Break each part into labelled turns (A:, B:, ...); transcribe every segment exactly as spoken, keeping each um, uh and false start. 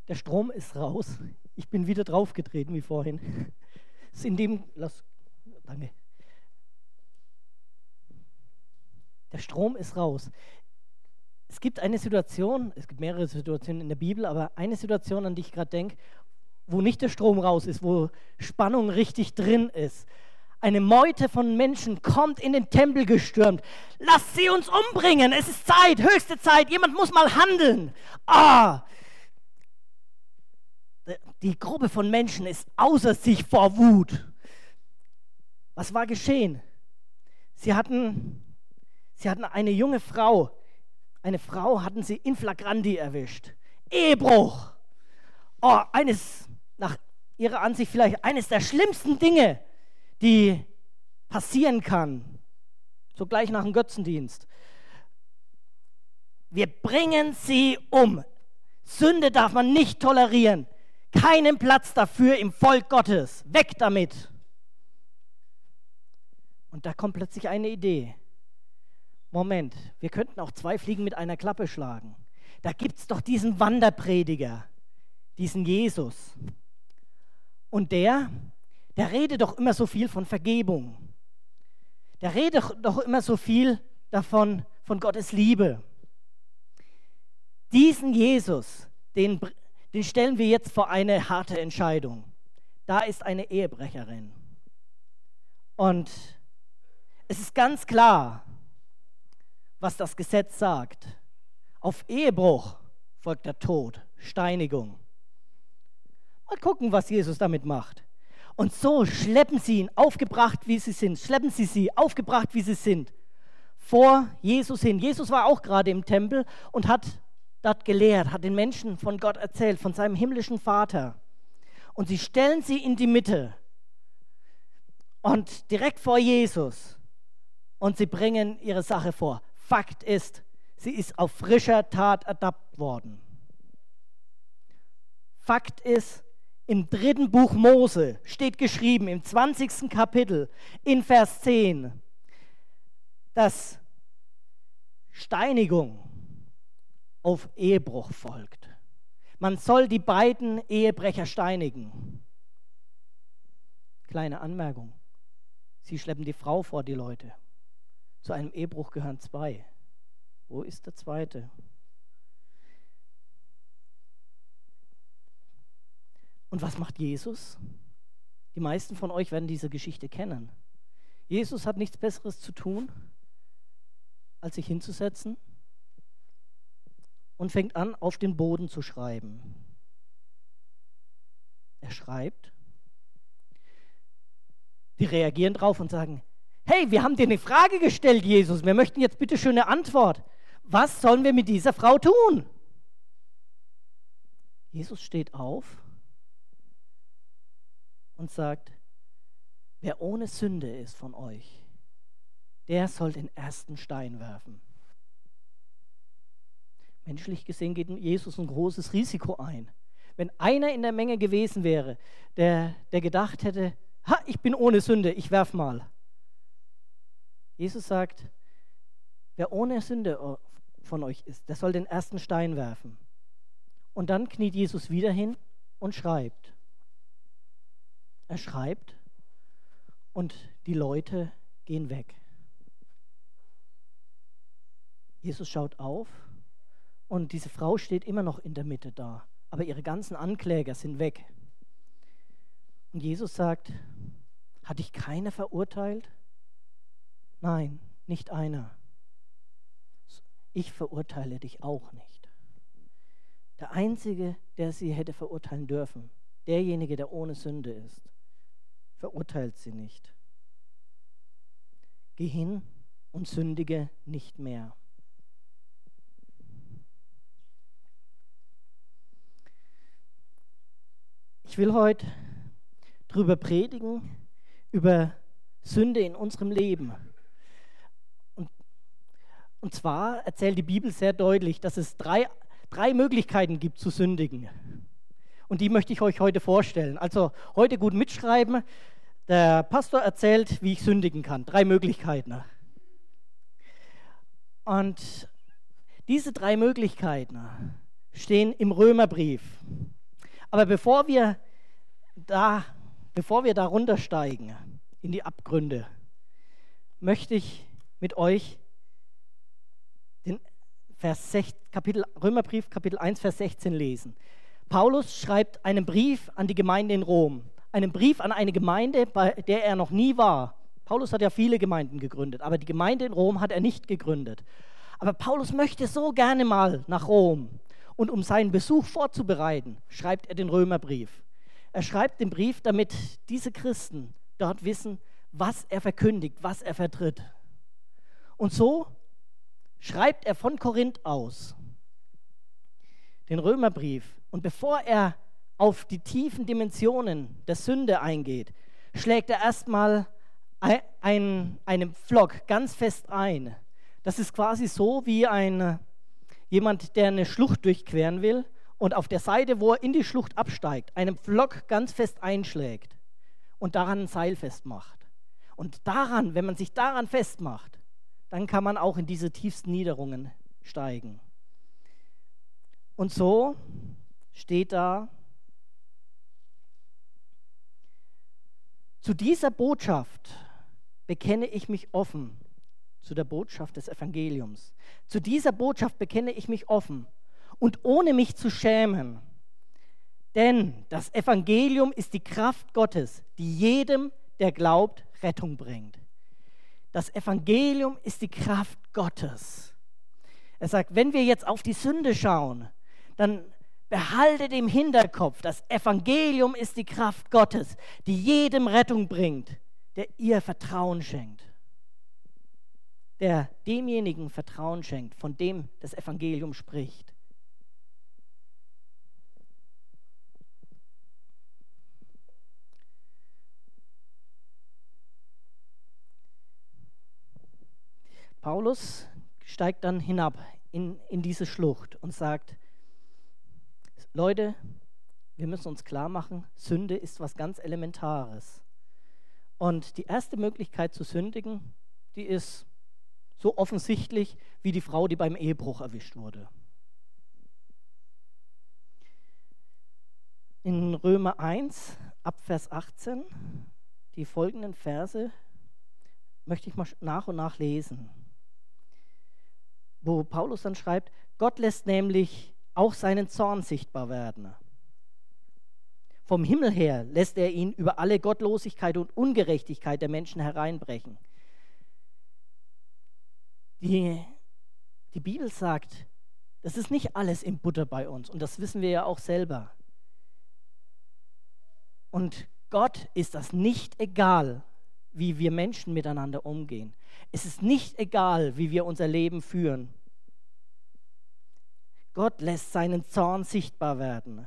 A: Der Strom ist raus. Ich bin wieder draufgetreten wie vorhin. Es ist in dem, lass, danke. Der Strom ist raus. Es gibt eine Situation, es gibt mehrere Situationen in der Bibel, aber eine Situation, an die ich gerade denke, wo nicht der Strom raus ist, wo Spannung richtig drin ist. Eine Meute von Menschen kommt in den Tempel gestürmt. Lasst sie uns umbringen, es ist Zeit, höchste Zeit, jemand muss mal handeln. Ah! Die Gruppe von Menschen ist außer sich vor Wut. Was war geschehen? Sie hatten, sie hatten eine junge Frau, eine Frau hatten sie in flagranti erwischt. Ehebruch. Oh, eines, nach ihrer Ansicht vielleicht eines der schlimmsten Dinge, die passieren kann. So gleich nach dem Götzendienst. Wir bringen sie um. Sünde darf man nicht tolerieren. Keinen Platz dafür im Volk Gottes. Weg damit. Und da kommt plötzlich eine Idee. Moment, wir könnten auch zwei Fliegen mit einer Klappe schlagen. Da gibt es doch diesen Wanderprediger, diesen Jesus. Und der, der redet doch immer so viel von Vergebung. Der redet doch immer so viel davon, von Gottes Liebe. Diesen Jesus, den Den stellen wir jetzt vor eine harte Entscheidung. Da ist eine Ehebrecherin. Und es ist ganz klar, was das Gesetz sagt. Auf Ehebruch folgt der Tod, Steinigung. Mal gucken, was Jesus damit macht. Und so schleppen sie ihn, aufgebracht wie sie sind, schleppen sie sie, aufgebracht wie sie sind, vor Jesus hin. Jesus war auch gerade im Tempel und hat dort gelehrt, hat den Menschen von Gott erzählt, von seinem himmlischen Vater. Und sie stellen sie in die Mitte und direkt vor Jesus und sie bringen ihre Sache vor. Fakt ist, sie ist auf frischer Tat ertappt worden. Fakt ist, im dritten Buch Mose steht geschrieben, im zwanzigsten Kapitel, in Vers zehn, dass Steinigung auf Ehebruch folgt. Man soll die beiden Ehebrecher steinigen. Kleine Anmerkung. Sie schleppen die Frau vor die Leute. Zu einem Ehebruch gehören zwei. Wo ist der zweite? Und was macht Jesus? Die meisten von euch werden diese Geschichte kennen. Jesus hat nichts Besseres zu tun, als sich hinzusetzen und fängt an, auf den Boden zu schreiben. Er schreibt. Die reagieren drauf und sagen, hey, wir haben dir eine Frage gestellt, Jesus. Wir möchten jetzt bitte schön eine Antwort. Was sollen wir mit dieser Frau tun? Jesus steht auf und sagt, wer ohne Sünde ist von euch, der soll den ersten Stein werfen. Menschlich gesehen geht Jesus ein großes Risiko ein. Wenn einer in der Menge gewesen wäre, der, der gedacht hätte, ha, ich bin ohne Sünde, ich werf mal. Jesus sagt, wer ohne Sünde von euch ist, der soll den ersten Stein werfen. Und dann kniet Jesus wieder hin und schreibt. Er schreibt und die Leute gehen weg. Jesus schaut auf und diese Frau steht immer noch in der Mitte da, aber ihre ganzen Ankläger sind weg. Und Jesus sagt, hat dich keiner verurteilt? Nein, nicht einer. Ich verurteile dich auch nicht. Der Einzige, der sie hätte verurteilen dürfen, derjenige, der ohne Sünde ist, verurteilt sie nicht. Geh hin und sündige nicht mehr. Ich will heute darüber predigen, über Sünde in unserem Leben. Und, und zwar erzählt die Bibel sehr deutlich, dass es drei, drei Möglichkeiten gibt zu sündigen. Und die möchte ich euch heute vorstellen. Also heute gut mitschreiben. Der Pastor erzählt, wie ich sündigen kann. Drei Möglichkeiten. Und diese drei Möglichkeiten stehen im Römerbrief. Aber bevor wir da, bevor wir da runtersteigen in die Abgründe, möchte ich mit euch den Vers sechzehn, Kapitel, Römerbrief, Kapitel eins, Vers sechzehn lesen. Paulus schreibt einen Brief an die Gemeinde in Rom, einen Brief an eine Gemeinde, bei der er noch nie war. Paulus hat ja viele Gemeinden gegründet, aber die Gemeinde in Rom hat er nicht gegründet. Aber Paulus möchte so gerne mal nach Rom. Und um seinen Besuch vorzubereiten, schreibt er den Römerbrief. Er schreibt den Brief, damit diese Christen dort wissen, was er verkündigt, was er vertritt. Und so schreibt er von Korinth aus den Römerbrief. Und bevor er auf die tiefen Dimensionen der Sünde eingeht, schlägt er erstmal ein, ein, einen Pflock ganz fest ein. Das ist quasi so wie ein, jemand, der eine Schlucht durchqueren will und auf der Seite, wo er in die Schlucht absteigt, einen Pflock ganz fest einschlägt und daran ein Seil festmacht. Und daran, wenn man sich daran festmacht, dann kann man auch in diese tiefsten Niederungen steigen. Und so steht da, zu dieser Botschaft bekenne ich mich offen, zu der Botschaft des Evangeliums. Zu dieser Botschaft bekenne ich mich offen und ohne mich zu schämen. Denn das Evangelium ist die Kraft Gottes, die jedem, der glaubt, Rettung bringt. Das Evangelium ist die Kraft Gottes. Er sagt, wenn wir jetzt auf die Sünde schauen, dann behaltet im Hinterkopf, das Evangelium ist die Kraft Gottes, die jedem Rettung bringt, der ihr Vertrauen schenkt. Der demjenigen Vertrauen schenkt, von dem das Evangelium spricht. Paulus steigt dann hinab in, in diese Schlucht und sagt, Leute, wir müssen uns klar machen, Sünde ist was ganz Elementares. Und die erste Möglichkeit zu sündigen, die ist so offensichtlich wie die Frau, die beim Ehebruch erwischt wurde. In Römer eins, ab Vers achtzehn, die folgenden Verse möchte ich mal nach und nach lesen, wo Paulus dann schreibt, Gott lässt nämlich auch seinen Zorn sichtbar werden. Vom Himmel her lässt er ihn über alle Gottlosigkeit und Ungerechtigkeit der Menschen hereinbrechen. Die, die Bibel sagt, das ist nicht alles in Butter bei uns und das wissen wir ja auch selber. Und Gott ist das nicht egal, wie wir Menschen miteinander umgehen. Es ist nicht egal, wie wir unser Leben führen. Gott lässt seinen Zorn sichtbar werden.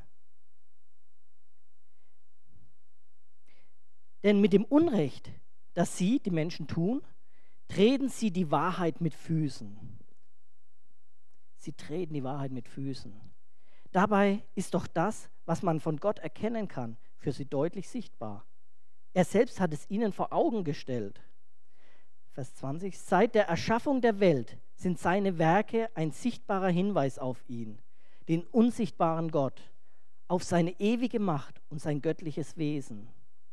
A: Denn mit dem Unrecht, das sie, die Menschen, tun, treten sie die Wahrheit mit Füßen. Sie treten die Wahrheit mit Füßen. Dabei ist doch das, was man von Gott erkennen kann, für sie deutlich sichtbar. Er selbst hat es ihnen vor Augen gestellt. Vers zwanzig. Seit der Erschaffung der Welt sind seine Werke ein sichtbarer Hinweis auf ihn, den unsichtbaren Gott, auf seine ewige Macht und sein göttliches Wesen.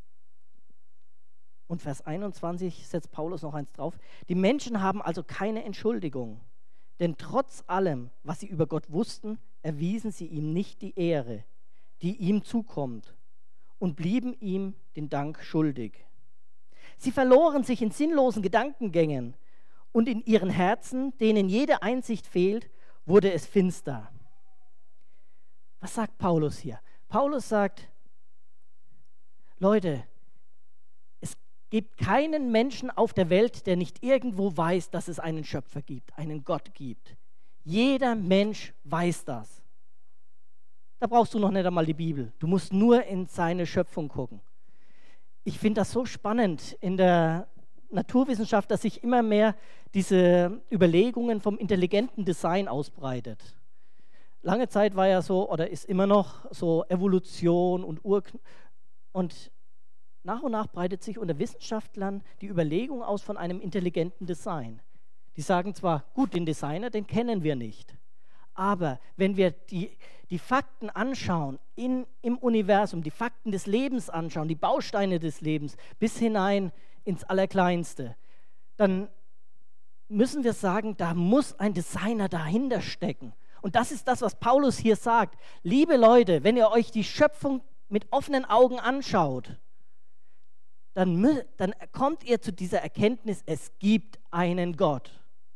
A: Und Vers einundzwanzig setzt Paulus noch eins drauf. Die Menschen haben also keine Entschuldigung, denn trotz allem, was sie über Gott wussten, erwiesen sie ihm nicht die Ehre, die ihm zukommt, und blieben ihm den Dank schuldig. Sie verloren sich in sinnlosen Gedankengängen und in ihren Herzen, denen jede Einsicht fehlt, wurde es finster. Was sagt Paulus hier? Paulus sagt, Leute, es gibt keinen Menschen auf der Welt, der nicht irgendwo weiß, dass es einen Schöpfer gibt, einen Gott gibt. Jeder Mensch weiß das. Da brauchst du noch nicht einmal die Bibel. Du musst nur in seine Schöpfung gucken. Ich finde das so spannend in der Naturwissenschaft, dass sich immer mehr diese Überlegungen vom intelligenten Design ausbreitet. Lange Zeit war ja so, oder ist immer noch so Evolution und Ur... Und nach und nach breitet sich unter Wissenschaftlern die Überlegung aus von einem intelligenten Design. Die sagen zwar, gut, den Designer, den kennen wir nicht, Aber wenn wir die, die Fakten anschauen, in, im Universum, die Fakten des Lebens anschauen, die Bausteine des Lebens, bis hinein ins Allerkleinste, dann müssen wir sagen, da muss ein Designer dahinter stecken. Und das ist das, was Paulus hier sagt. Liebe Leute, wenn ihr euch die Schöpfung mit offenen Augen anschaut, dann, mü- dann kommt ihr zu dieser Erkenntnis, es gibt einen Gott.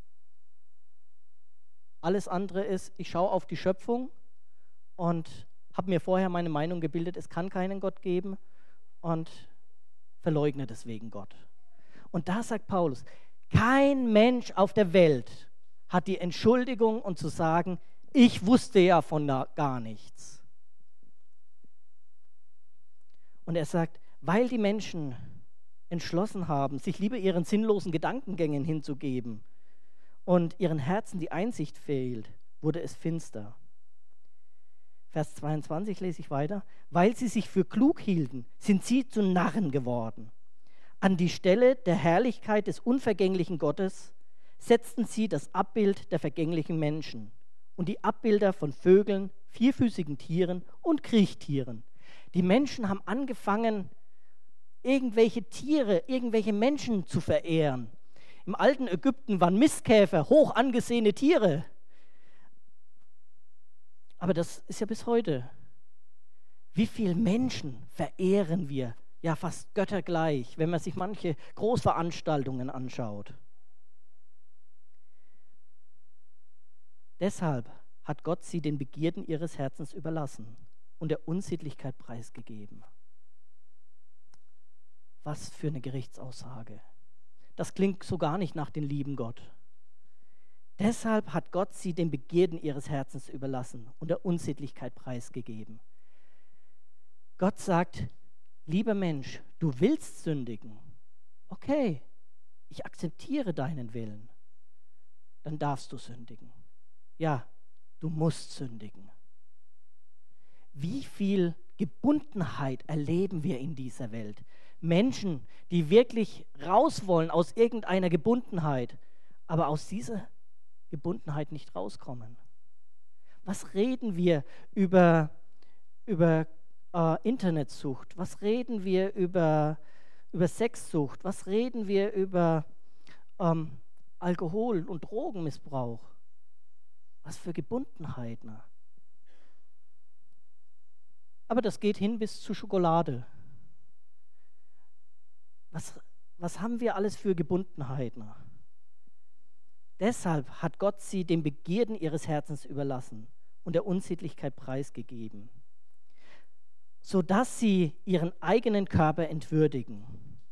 A: Alles andere ist, ich schaue auf die Schöpfung und habe mir vorher meine Meinung gebildet, es kann keinen Gott geben und verleugne deswegen Gott. Und da sagt Paulus, kein Mensch auf der Welt hat die Entschuldigung und zu sagen, ich wusste ja von gar nichts. Und er sagt, weil die Menschen entschlossen haben, sich lieber ihren sinnlosen Gedankengängen hinzugeben und ihren Herzen die Einsicht fehlt, wurde es finster. Vers zweiundzwanzig lese ich weiter. Weil sie sich für klug hielten, sind sie zu Narren geworden. An die Stelle der Herrlichkeit des unvergänglichen Gottes setzten sie das Abbild der vergänglichen Menschen und die Abbilder von Vögeln, vierfüßigen Tieren und Kriechtieren. Die Menschen haben angefangen, irgendwelche Tiere, irgendwelche Menschen zu verehren. Im alten Ägypten waren Mistkäfer hoch angesehene Tiere. Aber das ist ja bis heute. Wie viele Menschen verehren wir? Ja, fast göttergleich, wenn man sich manche Großveranstaltungen anschaut. Deshalb hat Gott sie den Begierden ihres Herzens überlassen und der Unsittlichkeit preisgegeben. Was für eine Gerichtsaussage. Das klingt so gar nicht nach dem lieben Gott. Deshalb hat Gott sie den Begierden ihres Herzens überlassen und der Unsittlichkeit preisgegeben. Gott sagt, lieber Mensch, du willst sündigen. Okay, ich akzeptiere deinen Willen. Dann darfst du sündigen. Ja, du musst sündigen. Wie viel Gebundenheit erleben wir in dieser Welt? Menschen, die wirklich raus wollen aus irgendeiner Gebundenheit, aber aus dieser Gebundenheit nicht rauskommen. Was reden wir über, über äh, Internetsucht? Was reden wir über, über Sexsucht? Was reden wir über ähm, Alkohol- und Drogenmissbrauch? Was für Gebundenheiten. Aber das geht hin bis zu Schokolade. Was, was haben wir alles für Gebundenheiten? Deshalb hat Gott sie den Begierden ihres Herzens überlassen und der Unsittlichkeit preisgegeben, sodass sie ihren eigenen Körper entwürdigen.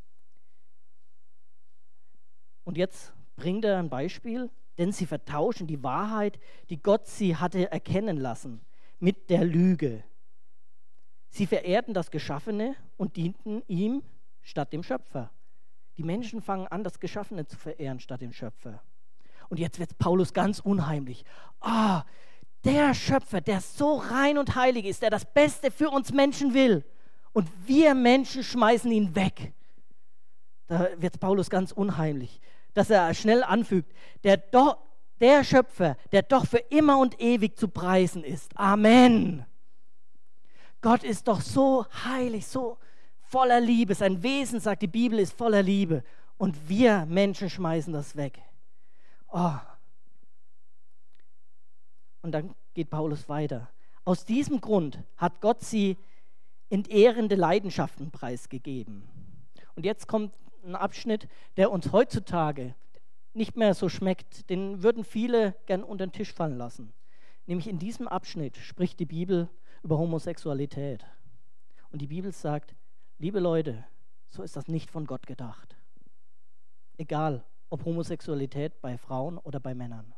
A: Und jetzt bringt er ein Beispiel, denn sie vertauschen die Wahrheit, die Gott sie hatte erkennen lassen, mit der Lüge. Sie verehrten das Geschaffene und dienten ihm statt dem Schöpfer. Die Menschen fangen an, das Geschaffene zu verehren statt dem Schöpfer. Und jetzt wird Paulus ganz unheimlich. Ah, oh, der Schöpfer, der so rein und heilig ist, der das Beste für uns Menschen will. Und wir Menschen schmeißen ihn weg. Da wird Paulus ganz unheimlich, dass er schnell anfügt, der, doch, der Schöpfer, der doch für immer und ewig zu preisen ist. Amen. Gott ist doch so heilig, so voller Liebe. Sein Wesen, sagt die Bibel, ist voller Liebe. Und wir Menschen schmeißen das weg. Oh. Und dann geht Paulus weiter. Aus diesem Grund hat Gott sie entehrende Leidenschaften preisgegeben. Und jetzt kommt ein Abschnitt, der uns heutzutage nicht mehr so schmeckt. Den würden viele gern unter den Tisch fallen lassen. Nämlich in diesem Abschnitt spricht die Bibel über Homosexualität. Und die Bibel sagt, liebe Leute, so ist das nicht von Gott gedacht. Egal, ob Homosexualität bei Frauen oder bei Männern.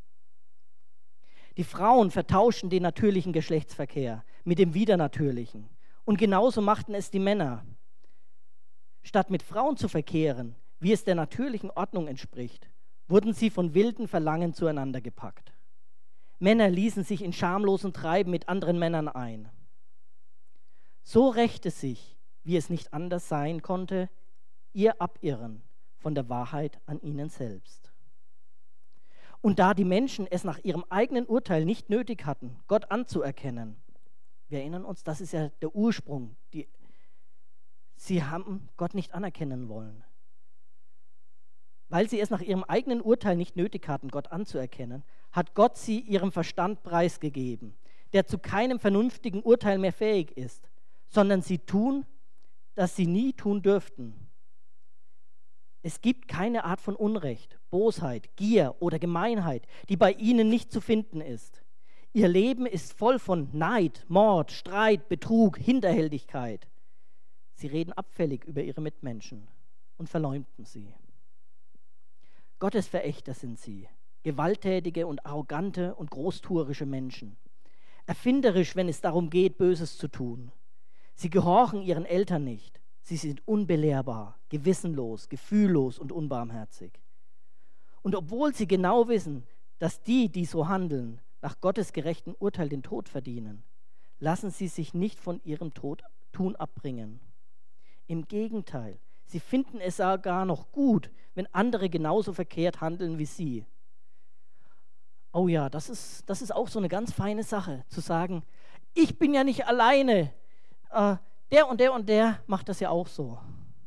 A: Die Frauen vertauschen den natürlichen Geschlechtsverkehr mit dem widernatürlichen. Und genauso machten es die Männer. Statt mit Frauen zu verkehren, wie es der natürlichen Ordnung entspricht, wurden sie von wilden Verlangen zueinander gepackt. Männer ließen sich in schamlosen Treiben mit anderen Männern ein. So rächte sich, wie es nicht anders sein konnte, ihr Abirren von der Wahrheit an ihnen selbst. Und da die Menschen es nach ihrem eigenen Urteil nicht nötig hatten, Gott anzuerkennen, wir erinnern uns, das ist ja der Ursprung, die, sie haben Gott nicht anerkennen wollen. Weil sie es nach ihrem eigenen Urteil nicht nötig hatten, Gott anzuerkennen, hat Gott sie ihrem Verstand preisgegeben, der zu keinem vernünftigen Urteil mehr fähig ist, sondern sie tun, das sie nie tun dürften. Es gibt keine Art von Unrecht, Bosheit, Gier oder Gemeinheit, die bei ihnen nicht zu finden ist. Ihr Leben ist voll von Neid, Mord, Streit, Betrug, Hinterhältigkeit. Sie reden abfällig über ihre Mitmenschen und verleumden sie. Gottesverächter sind sie, gewalttätige und arrogante und großtuerische Menschen. Erfinderisch, wenn es darum geht, Böses zu tun. Sie gehorchen ihren Eltern nicht. Sie sind unbelehrbar, gewissenlos, gefühllos und unbarmherzig. Und obwohl sie genau wissen, dass die, die so handeln, nach Gottes gerechten Urteil den Tod verdienen, lassen sie sich nicht von ihrem Tod Tun abbringen. Im Gegenteil, sie finden es sogar noch gut, wenn andere genauso verkehrt handeln wie sie. Oh ja, das ist, das ist auch so eine ganz feine Sache, zu sagen, ich bin ja nicht alleine, äh, der und der und der macht das ja auch so.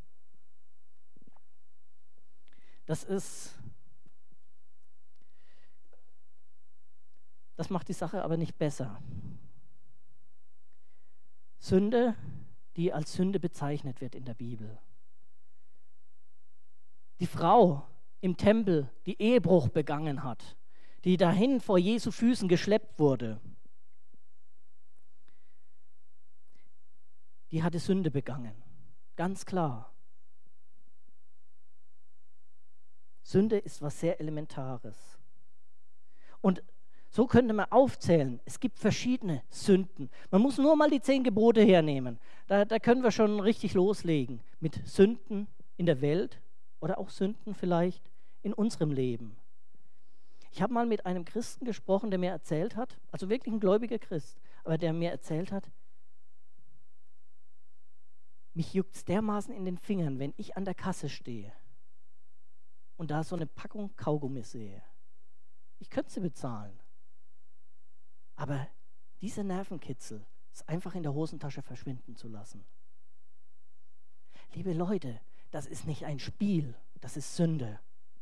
A: Das ist, das macht die Sache aber nicht besser. Sünde, die als Sünde bezeichnet wird in der Bibel. Die Frau im Tempel, die Ehebruch begangen hat, die dahin vor Jesu Füßen geschleppt wurde, die hatte Sünde begangen. Ganz klar. Sünde ist was sehr Elementares. Und so könnte man aufzählen, es gibt verschiedene Sünden. Man muss nur mal die zehn Gebote hernehmen. Da, da können wir schon richtig loslegen mit Sünden in der Welt oder auch Sünden vielleicht in unserem Leben. Ich habe mal mit einem Christen gesprochen, der mir erzählt hat, also wirklich ein gläubiger Christ, aber der mir erzählt hat, mich juckt es dermaßen in den Fingern, wenn ich an der Kasse stehe und da so eine Packung Kaugummi sehe. Ich könnte sie bezahlen, aber dieser Nervenkitzel ist einfach in der Hosentasche verschwinden zu lassen. Liebe Leute, das ist nicht ein Spiel, das ist Sünde.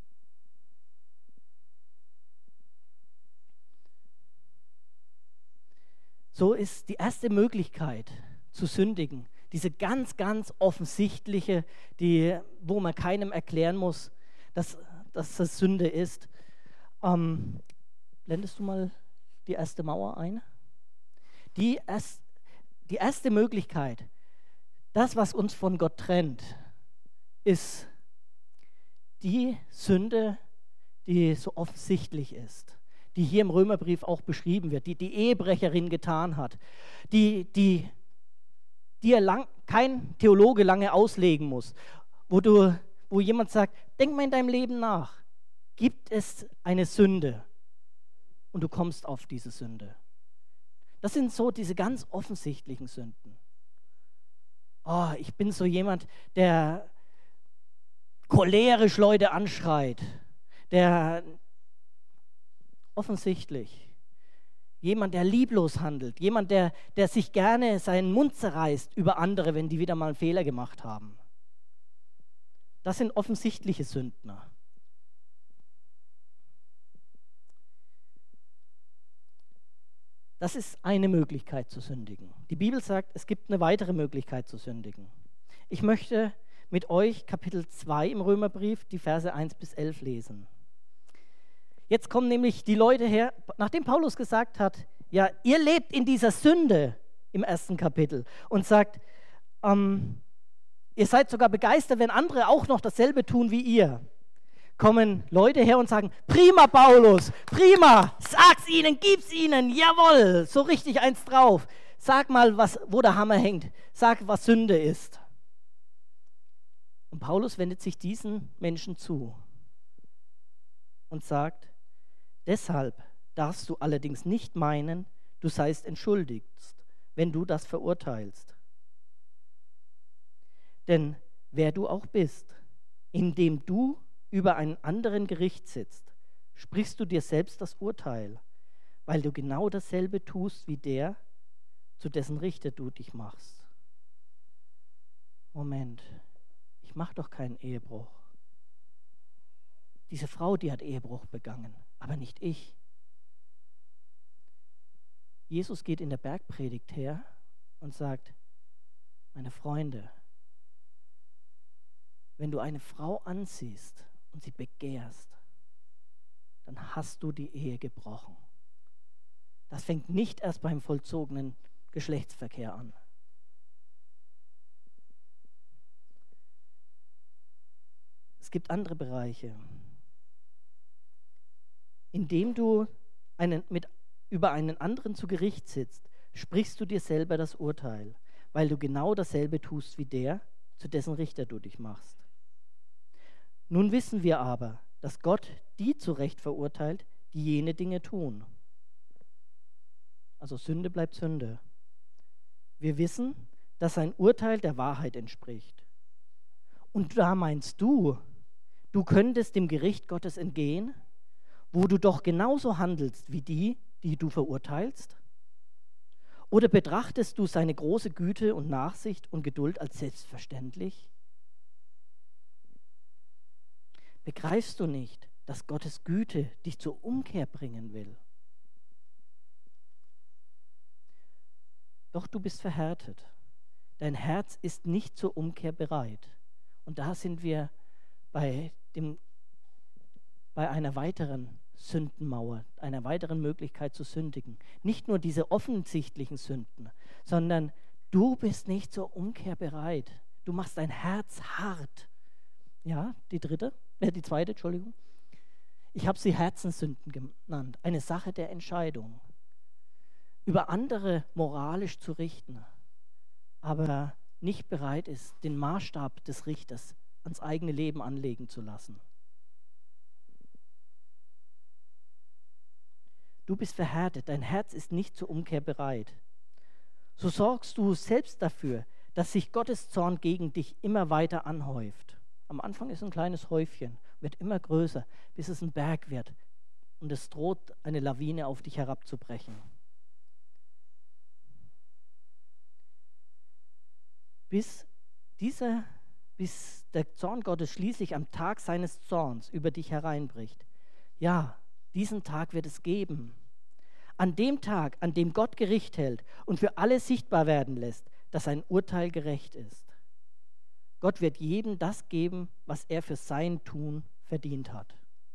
A: So ist die erste Möglichkeit zu sündigen, diese ganz, ganz offensichtliche, die, wo man keinem erklären muss, dass, dass das Sünde ist. Ähm, blendest du mal die erste Mauer ein? Die, erst, die erste Möglichkeit, das, was uns von Gott trennt, ist die Sünde, die so offensichtlich ist, die hier im Römerbrief auch beschrieben wird, die die Ehebrecherin getan hat, die, die, die lang, kein Theologe lange auslegen muss, wo, du, wo jemand sagt, denk mal in deinem Leben nach, gibt es eine Sünde und du kommst auf diese Sünde. Das sind so diese ganz offensichtlichen Sünden. Oh, ich bin so jemand, der cholerisch Leute anschreit, der offensichtlich, jemand, der lieblos handelt, jemand, der, der sich gerne seinen Mund zerreißt über andere, wenn die wieder mal einen Fehler gemacht haben. Das sind offensichtliche Sündner. Das ist eine Möglichkeit zu sündigen. Die Bibel sagt, es gibt eine weitere Möglichkeit zu sündigen. Ich möchte mit euch Kapitel zwei im Römerbrief, die Verse eins bis elf lesen. Jetzt kommen nämlich die Leute her, nachdem Paulus gesagt hat, ja, ihr lebt in dieser Sünde im ersten Kapitel und sagt, ähm, ihr seid sogar begeistert, wenn andere auch noch dasselbe tun wie ihr. Kommen Leute her und sagen, prima Paulus, prima, sag's ihnen, gib's ihnen, jawohl, so richtig eins drauf. Sag mal, was, wo der Hammer hängt, sag, was Sünde ist. Und Paulus wendet sich diesen Menschen zu und sagt, deshalb darfst du allerdings nicht meinen, du seist entschuldigt, wenn du das verurteilst. Denn wer du auch bist, indem du über einen anderen Gericht sitzt, sprichst du dir selbst das Urteil, weil du genau dasselbe tust wie der, zu dessen Richter du dich machst. Moment, ich mache doch keinen Ehebruch. Diese Frau, die hat Ehebruch begangen, aber nicht ich. Jesus geht in der Bergpredigt her und sagt, meine Freunde, wenn du eine Frau ansiehst und sie begehrst, dann hast du die Ehe gebrochen. Das fängt nicht erst beim vollzogenen Geschlechtsverkehr an. Es gibt andere Bereiche. Indem du einen, mit, über einen anderen zu Gericht sitzt, sprichst du dir selber das Urteil, weil du genau dasselbe tust wie der, zu dessen Richter du dich machst. Nun wissen wir aber, dass Gott die zu Recht verurteilt, die jene Dinge tun. Also Sünde bleibt Sünde. Wir wissen, dass sein Urteil der Wahrheit entspricht. Und da meinst du, du könntest dem Gericht Gottes entgehen, wo du doch genauso handelst wie die, die du verurteilst? Oder betrachtest du seine große Güte und Nachsicht und Geduld als selbstverständlich? Begreifst du nicht, dass Gottes Güte dich zur Umkehr bringen will? Doch du bist verhärtet. Dein Herz ist nicht zur Umkehr bereit. Und da sind wir bei, dem, bei einer weiteren Sündenmauer, einer weiteren Möglichkeit zu sündigen. Nicht nur diese offensichtlichen Sünden, sondern du bist nicht zur Umkehr bereit. Du machst dein Herz hart. Ja, die dritte, äh, die zweite, Entschuldigung. Ich habe sie Herzenssünden genannt. Eine Sache der Entscheidung. Über andere moralisch zu richten, aber nicht bereit ist, den Maßstab des Richters ans eigene Leben anlegen zu lassen. Du bist verhärtet, dein Herz ist nicht zur Umkehr bereit. So sorgst du selbst dafür, dass sich Gottes Zorn gegen dich immer weiter anhäuft. Am Anfang ist ein kleines Häufchen, wird immer größer, bis es ein Berg wird und es droht, eine Lawine auf dich herabzubrechen. Bis, dieser, bis der Zorn Gottes schließlich am Tag seines Zorns über dich hereinbricht. Ja, diesen Tag wird es geben. An dem Tag, an dem Gott Gericht hält und für alle sichtbar werden lässt, dass sein Urteil gerecht ist. Gott wird jedem das geben, was er für sein Tun verdient hat.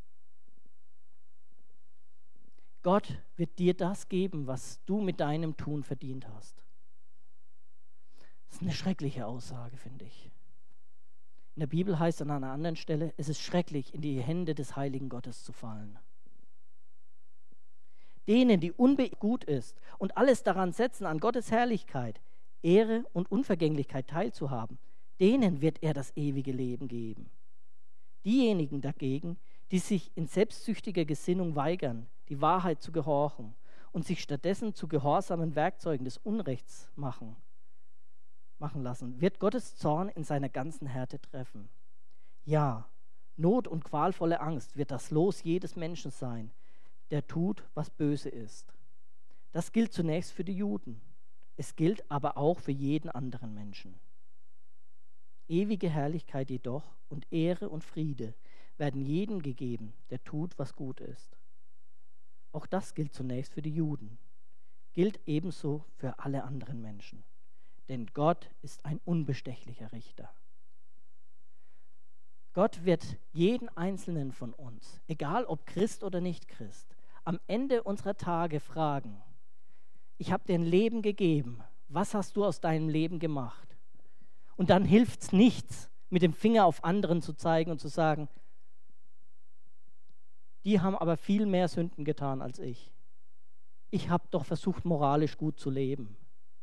A: Gott wird dir das geben, was du mit deinem Tun verdient hast. Das ist eine schreckliche Aussage, finde ich. In der Bibel heißt es an einer anderen Stelle, es ist schrecklich, in die Hände des heiligen Gottes zu fallen. Denen, die unbeirrt gut ist und alles daran setzen, an Gottes Herrlichkeit, Ehre und Unvergänglichkeit teilzuhaben, denen wird er das ewige Leben geben. Diejenigen dagegen, die sich in selbstsüchtiger Gesinnung weigern, die Wahrheit zu gehorchen und sich stattdessen zu gehorsamen Werkzeugen des Unrechts machen, machen lassen, wird Gottes Zorn in seiner ganzen Härte treffen. Ja, Not und qualvolle Angst wird das Los jedes Menschen sein, der tut, was böse ist. Das gilt zunächst für die Juden. Es gilt aber auch für jeden anderen Menschen. Ewige Herrlichkeit jedoch und Ehre und Friede werden jedem gegeben, der tut, was gut ist. Auch das gilt zunächst für die Juden, gilt ebenso für alle anderen Menschen. Denn Gott ist ein unbestechlicher Richter. Gott wird jeden Einzelnen von uns, egal ob Christ oder nicht Christ, am Ende unserer Tage fragen, ich habe dir ein Leben gegeben, was hast du aus deinem Leben gemacht? Und dann hilft es nichts, mit dem Finger auf anderen zu zeigen und zu sagen, die haben aber viel mehr Sünden getan als ich. Ich habe doch versucht, moralisch gut zu leben.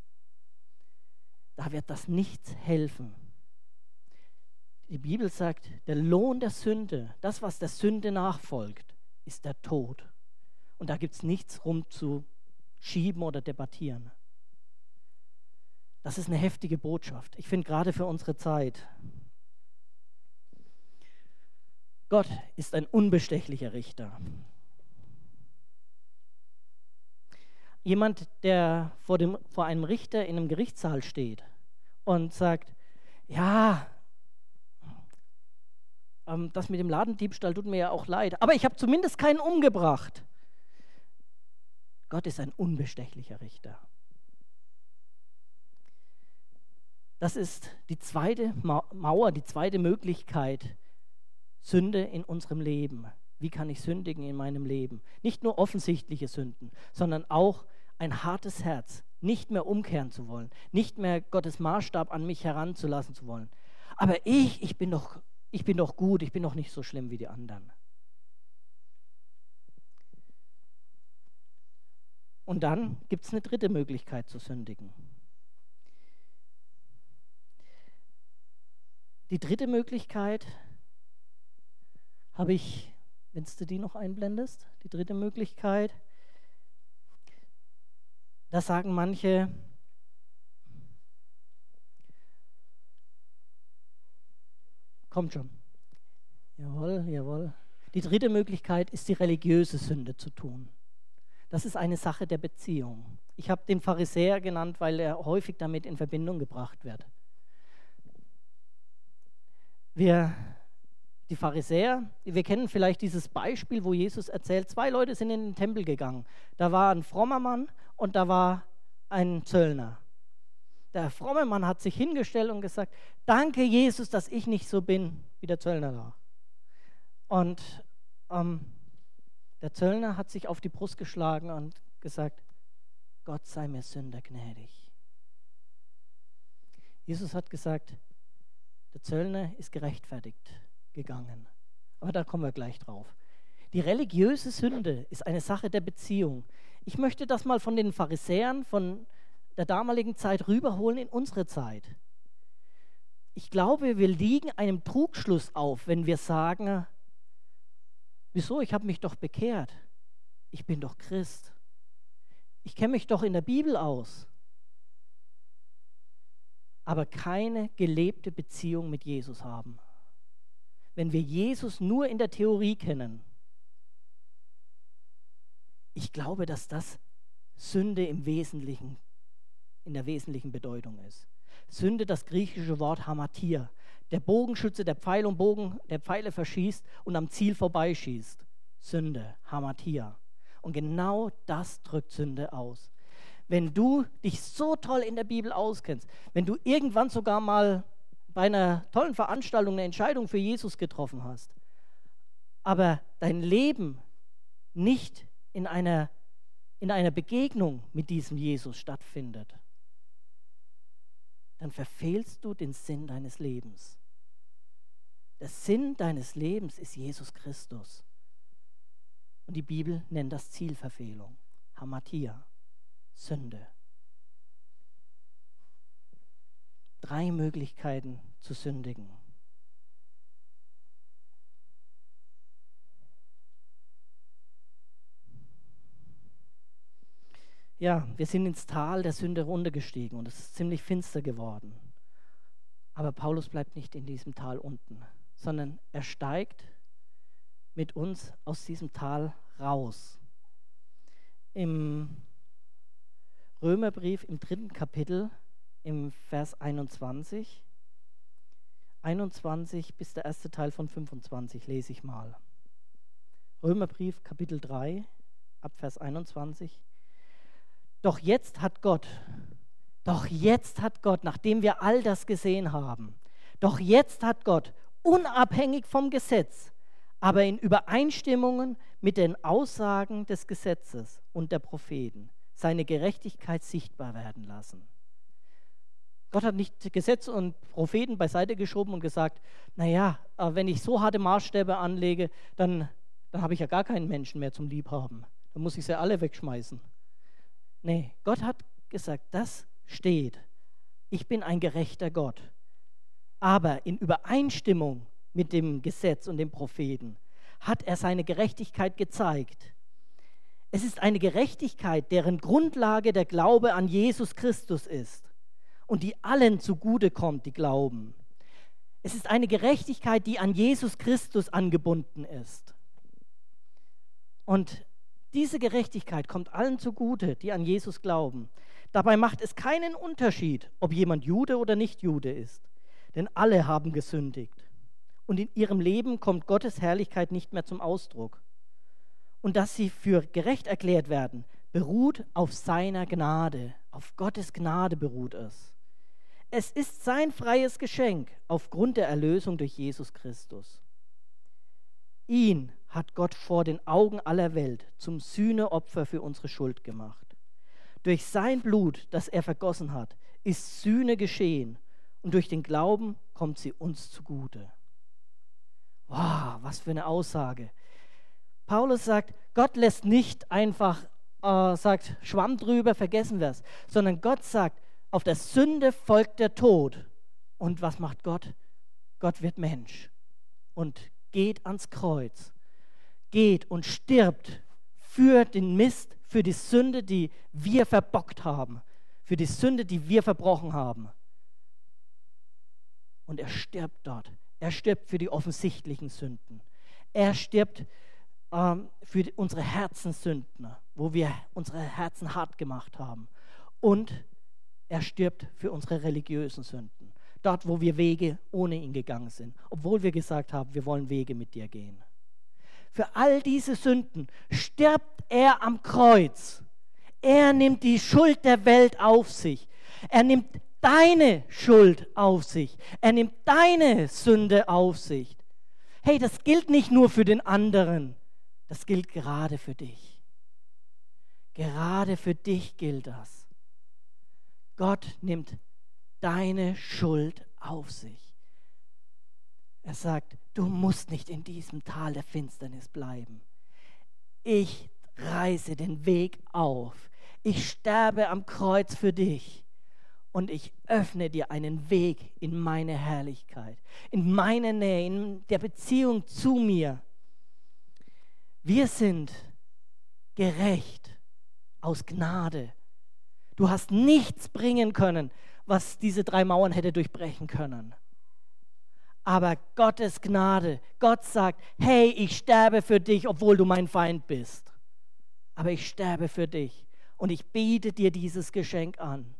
A: Da wird das nichts helfen. Die Bibel sagt, der Lohn der Sünde, das, was der Sünde nachfolgt, ist der Tod. Und da gibt es nichts rumzuschieben oder debattieren. Das ist eine heftige Botschaft. Ich finde gerade für unsere Zeit. Gott ist ein unbestechlicher Richter. jemand, der vor, dem, vor einem Richter in einem Gerichtssaal steht und sagt, ja, ähm, das mit dem Ladendiebstahl tut mir ja auch leid, aber ich habe zumindest keinen umgebracht. Gott ist ein unbestechlicher Richter. Das ist die zweite Mauer, die zweite Möglichkeit, Sünde in unserem Leben. Wie kann ich sündigen in meinem Leben? Nicht nur offensichtliche Sünden, sondern auch ein hartes Herz, nicht mehr umkehren zu wollen, nicht mehr Gottes Maßstab an mich heranzulassen zu wollen. Aber ich, ich bin doch, ich bin doch gut, ich bin doch nicht so schlimm wie die anderen. Und dann gibt es eine dritte Möglichkeit zu sündigen. Die dritte Möglichkeit habe ich, wenn du die noch einblendest, die dritte Möglichkeit, da sagen manche, kommt schon, jawohl, jawohl. Die dritte Möglichkeit ist die religiöse Sünde zu tun. Das ist eine Sache der Beziehung. Ich habe den Pharisäer genannt, weil er häufig damit in Verbindung gebracht wird. Wir, die Pharisäer, wir kennen vielleicht dieses Beispiel, wo Jesus erzählt, zwei Leute sind in den Tempel gegangen. Da war ein frommer Mann und da war ein Zöllner. Der fromme Mann hat sich hingestellt und gesagt, danke Jesus, dass ich nicht so bin wie der Zöllner da. Und ähm, der Zöllner hat sich auf die Brust geschlagen und gesagt, Gott sei mir Sünder gnädig. Jesus hat gesagt, der Zöllner ist gerechtfertigt gegangen. Aber da kommen wir gleich drauf. Die religiöse Sünde ist eine Sache der Beziehung. Ich möchte das mal von den Pharisäern von der damaligen Zeit rüberholen in unsere Zeit. Ich glaube, wir liegen einem Trugschluss auf, wenn wir sagen, wieso, ich habe mich doch bekehrt. Ich bin doch Christ. Ich kenne mich doch in der Bibel aus. Aber keine gelebte Beziehung mit Jesus haben. Wenn wir Jesus nur in der Theorie kennen, ich glaube, dass das Sünde im Wesentlichen, in der wesentlichen Bedeutung ist. Sünde, das griechische Wort Hamatia. Der Bogenschütze, der Pfeil und Bogen, der Pfeile verschießt und am Ziel vorbeischießt. Sünde, Hamatia. Und genau das drückt Sünde aus. Wenn du dich so toll in der Bibel auskennst, wenn du irgendwann sogar mal bei einer tollen Veranstaltung eine Entscheidung für Jesus getroffen hast, aber dein Leben nicht in einer, in einer Begegnung mit diesem Jesus stattfindet, dann verfehlst du den Sinn deines Lebens. Der Sinn deines Lebens ist Jesus Christus. Und die Bibel nennt das Zielverfehlung, Hamatia. Sünde. Drei Möglichkeiten zu sündigen. Ja, wir sind ins Tal der Sünde runtergestiegen und es ist ziemlich finster geworden. Aber Paulus bleibt nicht in diesem Tal unten, sondern er steigt mit uns aus diesem Tal raus. Im Römerbrief im dritten Kapitel, im Vers einundzwanzig, einundzwanzig bis der erste Teil von fünfundzwanzig lese ich mal. Römerbrief Kapitel drei, ab Vers einundzwanzig. Doch jetzt hat Gott, doch jetzt hat Gott, nachdem wir all das gesehen haben, doch jetzt hat Gott, unabhängig vom Gesetz, aber in Übereinstimmung mit den Aussagen des Gesetzes und der Propheten, seine Gerechtigkeit sichtbar werden lassen. Gott hat nicht Gesetz und Propheten beiseite geschoben und gesagt, naja, wenn ich so harte Maßstäbe anlege, dann, dann habe ich ja gar keinen Menschen mehr zum Liebhaben. Dann muss ich sie alle wegschmeißen. Nee, Gott hat gesagt, das steht. Ich bin ein gerechter Gott. Aber in Übereinstimmung mit dem Gesetz und den Propheten hat er seine Gerechtigkeit gezeigt. Es ist eine Gerechtigkeit, deren Grundlage der Glaube an Jesus Christus ist und die allen zugute kommt, die glauben. Es ist eine Gerechtigkeit, die an Jesus Christus angebunden ist. Und Diese Gerechtigkeit kommt allen zugute, die an Jesus glauben. Dabei macht es keinen Unterschied, ob jemand Jude oder nicht Jude ist. Denn alle haben gesündigt. Und in ihrem Leben kommt Gottes Herrlichkeit nicht mehr zum Ausdruck. Und dass sie für gerecht erklärt werden, beruht auf seiner Gnade. Auf Gottes Gnade beruht es. Es ist sein freies Geschenk aufgrund der Erlösung durch Jesus Christus. Ihn hat Gott vor den Augen aller Welt zum Sühneopfer für unsere Schuld gemacht. Durch sein Blut, das er vergossen hat, ist Sühne geschehen und durch den Glauben kommt sie uns zugute. Wow, was für eine Aussage. Paulus sagt, Gott lässt nicht einfach, äh, sagt, Schwamm drüber, vergessen wir es, sondern Gott sagt, auf der Sünde folgt der Tod. Und was macht Gott? Gott wird Mensch und geht ans Kreuz, geht und stirbt für den Mist, für die Sünde, die wir verbockt haben, für die Sünde, die wir verbrochen haben. Und er stirbt dort. Er stirbt für die offensichtlichen Sünden. Er stirbt ähm, für die, unsere Herzenssünden, wo wir unsere Herzen hart gemacht haben. Und er stirbt für unsere religiösen Sünden. Dort, wo wir Wege ohne ihn gegangen sind, obwohl wir gesagt haben, wir wollen Wege mit dir gehen. Für all diese Sünden stirbt er am Kreuz. Er nimmt die Schuld der Welt auf sich. Er nimmt deine Schuld auf sich. Er nimmt deine Sünde auf sich. Hey, das gilt nicht nur für den anderen, das gilt gerade für dich. Gerade für dich gilt das. Gott nimmt deine Schuld auf sich. Er sagt, du musst nicht in diesem Tal der Finsternis bleiben. Ich reiße den Weg auf. Ich sterbe am Kreuz für dich und ich öffne dir einen Weg in meine Herrlichkeit, in meine Nähe, in der Beziehung zu mir. Wir sind gerecht aus Gnade. Du hast nichts bringen können, was diese drei Mauern hätte durchbrechen können. Aber Gottes Gnade, Gott sagt, hey, ich sterbe für dich, obwohl du mein Feind bist. Aber ich sterbe für dich und ich biete dir dieses Geschenk an.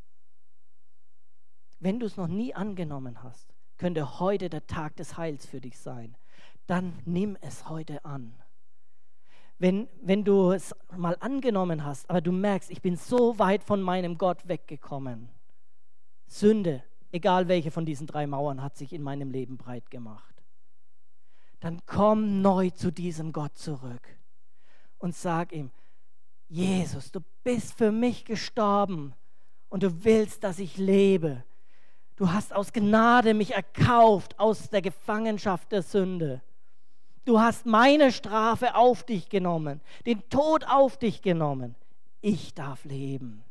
A: Wenn du es noch nie angenommen hast, könnte heute der Tag des Heils für dich sein. Dann nimm es heute an. Wenn, wenn du es mal angenommen hast, aber du merkst, ich bin so weit von meinem Gott weggekommen. Sünde, egal welche von diesen drei Mauern, hat sich in meinem Leben breit gemacht. Dann komm neu zu diesem Gott zurück und sag ihm, Jesus, du bist für mich gestorben und du willst, dass ich lebe. Du hast aus Gnade mich erkauft aus der Gefangenschaft der Sünde. Du hast meine Strafe auf dich genommen, den Tod auf dich genommen. Ich darf leben.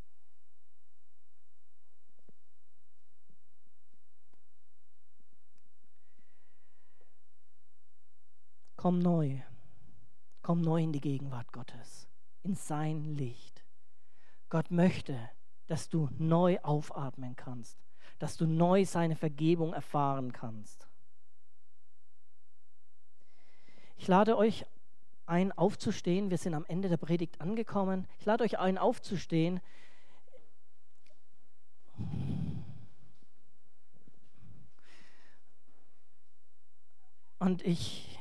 A: Komm neu, komm neu in die Gegenwart Gottes, in sein Licht. Gott möchte, dass du neu aufatmen kannst, dass du neu seine Vergebung erfahren kannst. Ich lade euch ein, aufzustehen. Wir sind am Ende der Predigt angekommen. Ich lade euch ein, aufzustehen. Und ich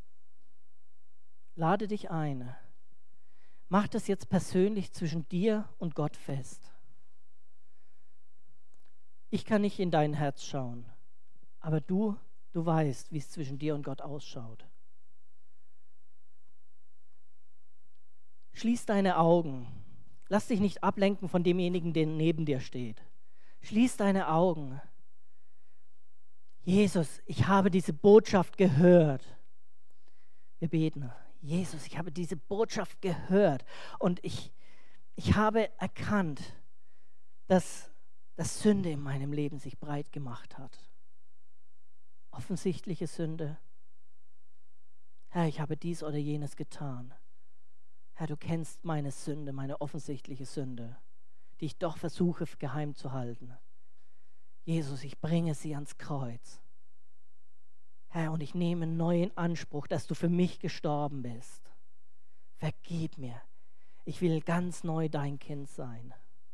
A: lade dich ein. Mach das jetzt persönlich zwischen dir und Gott fest. Ich kann nicht in dein Herz schauen, aber du, du weißt, wie es zwischen dir und Gott ausschaut. Schließ deine Augen. Lass dich nicht ablenken von demjenigen, der neben dir steht. Schließ deine Augen. Jesus, ich habe diese Botschaft gehört. Wir beten. Jesus, ich habe diese Botschaft gehört und ich, ich habe erkannt, dass, dass Sünde in meinem Leben sich breit gemacht hat. Offensichtliche Sünde. Herr, ich habe dies oder jenes getan. Herr, du kennst meine Sünde, meine offensichtliche Sünde, die ich doch versuche geheim zu halten. Jesus, ich bringe sie ans Kreuz. Herr, und ich nehme neu in Anspruch, dass du für mich gestorben bist. vergib mir. Ich will ganz neu dein Kind sein.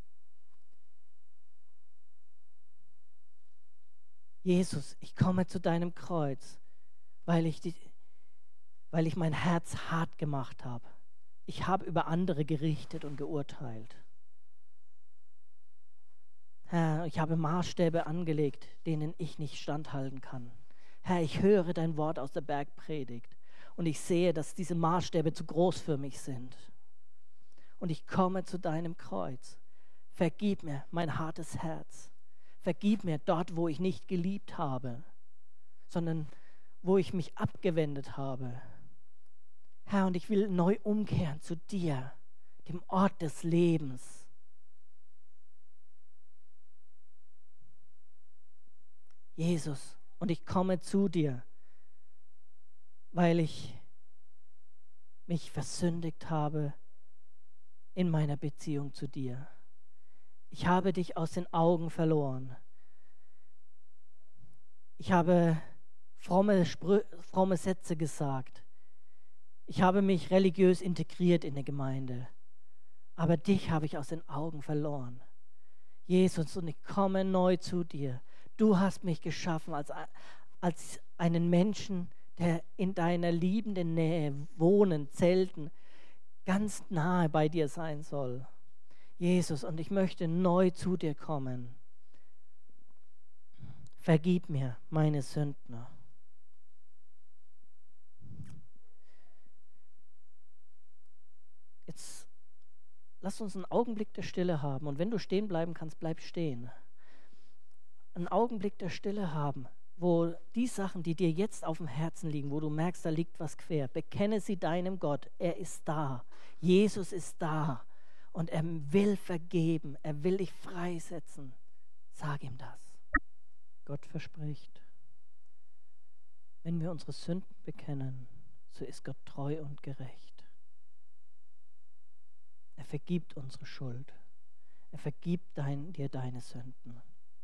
A: Jesus, ich komme zu deinem Kreuz, weil ich, die, weil ich mein Herz hart gemacht habe. Ich habe über andere gerichtet und geurteilt. Herr, ich habe Maßstäbe angelegt, denen ich nicht standhalten kann. Herr, ich höre dein Wort aus der Bergpredigt und ich sehe, dass diese Maßstäbe zu groß für mich sind. Und ich komme zu deinem Kreuz. Vergib mir mein hartes Herz. Vergib mir dort, wo ich nicht geliebt habe, sondern wo ich mich abgewendet habe. Herr, und ich will neu umkehren zu dir, dem Ort des Lebens. Jesus, und ich komme zu dir, weil ich mich versündigt habe in meiner Beziehung zu dir. Ich habe dich aus den Augen verloren. Ich habe fromme, Sprü- fromme Sätze gesagt. Ich habe mich religiös integriert in der Gemeinde. Aber dich habe ich aus den Augen verloren. Jesus, und ich komme neu zu dir. Du hast mich geschaffen als, als einen Menschen, der in deiner liebenden Nähe wohnen, zelten, ganz nahe bei dir sein soll. Jesus, und ich möchte neu zu dir kommen. Vergib mir meine Sünden. Jetzt lass uns einen Augenblick der Stille haben. Und wenn du stehen bleiben kannst, bleib stehen. Einen Augenblick der Stille haben, wo die Sachen, die dir jetzt auf dem Herzen liegen, wo du merkst, da liegt was quer, bekenne sie deinem Gott. Er ist da. Jesus ist da. Und er will vergeben. Er will dich freisetzen. Sag ihm das. Gott verspricht, wenn wir unsere Sünden bekennen, so ist Gott treu und gerecht. Er vergibt unsere Schuld. Er vergibt dein, dir deine Sünden.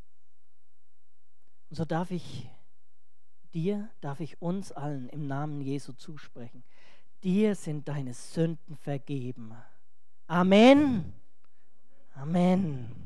A: Und so darf ich dir, darf ich uns allen im Namen Jesu zusprechen. Dir sind deine Sünden vergeben. Amen. Amen.